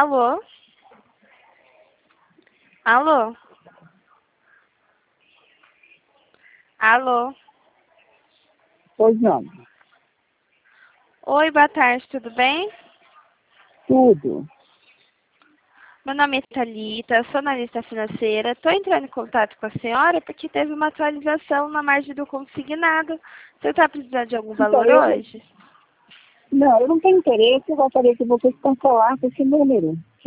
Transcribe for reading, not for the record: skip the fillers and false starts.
Alô? Alô? Alô? Pois não. Oi, boa tarde, tudo bem? Tudo. Meu nome é Thalita, eu sou analista financeira. Estou entrando em contato com a senhora porque teve uma atualização na margem do consignado. Você está precisando de algum Então, valor hoje? não, eu não tenho interesse, eu gostaria que vocês cancelassem esse número.